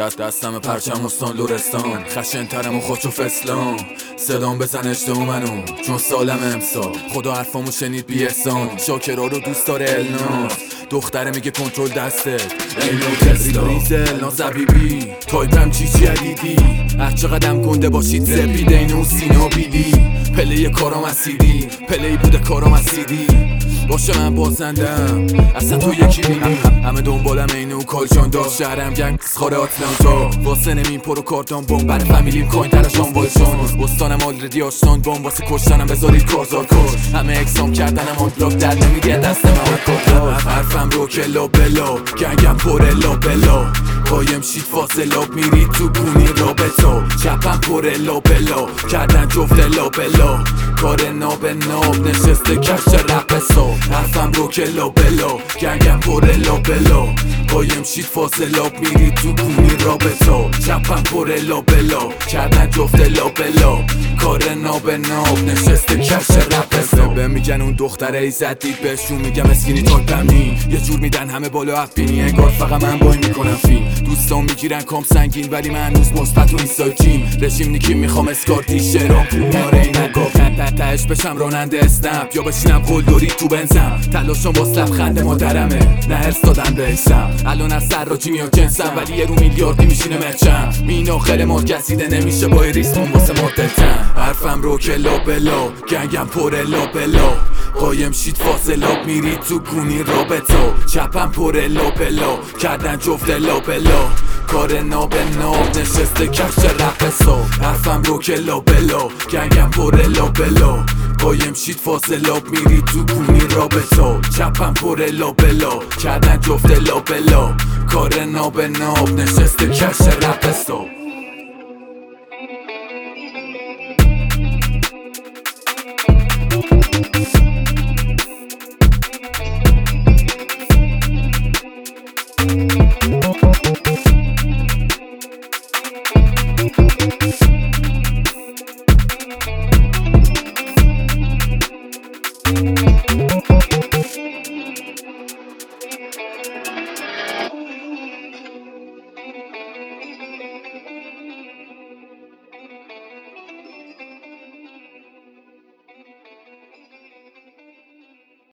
دستم پرچم استان لورستان، خشن‌ترم و خودشو فسلان. صدام بزن اشتو منو چون سالم امسال، خدا حرفامو شنید بی احسان. شاکرا رو دوست داره الناس، دختره میگه کنترل دستت اینو تسلا. ریزل نازبیبی تایپم چی عدیدی، هر چقدرم گنده باشید سپیده اینو سینا بیدی. پلی کارام اسیدی، پلی بوده کارام اسیدی. باشه من بازندم اصلا تو یکی بینی، همه دنبالم اینو کالچان داشت. شهرم گنگ خاره آتلانتا، واسه نمین پرو کاردان بوم برای فامیلیم کوین ترشان بالشان. استانم آلردی آشنان بوم واسه کشتنم بذارید کارزار کش. همه اکسام کردنم آن بلاک در نمیگه دست من کارزار. حرفم رو کلا بلا گنگم پر الا بلا، قایم شید فاصلاب میری تو گونی رابطا. چپم پر الا بلا کردن جفت الا بلا، کار ناب ناب نشسته کش رپ حساب. حرفم رو کلا بلا گنگم پر الا بلا، قایم شید فاصلاب میری تو گونی رابطا. چپم پر الا بلا کردن جفت الا بلا، کار ناب ناب نشسته کش رپ حساب. به میگن اون دختره ایزد دید بهشون میگم اسکینی تایپمی، یه جور میدن همه بالا افبینی انگار فقط من بای میکنم فیلم. دوستان میگیرن کام سنگین ولی من هنوز مثبت و اینستاگرام. رژیم نیکی میخوام اسکارتی شرام پومیاره این نگاه تهش بشم راننده اسنپ یا بشینم قلدری تو بنزم. تلاشم واسه لبخند مادرمه نه هرس دادن بهشم. الان از سراجی میاد جنسم ولی یه رو میلیاردی میشینه مرچم. مین آخر ما گسیده نمیشه با ریسمون واسه مدتم. حرفم رو کلا بلا گنگم پر الا بلا، قایم شید فاصلاب میری تو گونی رابطا. چپم پر الا بلا کردن جفت الا بلا، کار ناب ناب نشسته کش رپ حساب. حرفم رو کلا بلا گنگم پر الا بلا، قایم شید فاصلاب میری تو گونی رابطا. چپم پر الا بلا کردن جفت الا بلا، کار ناب ناب نشسته کش رپ حساب.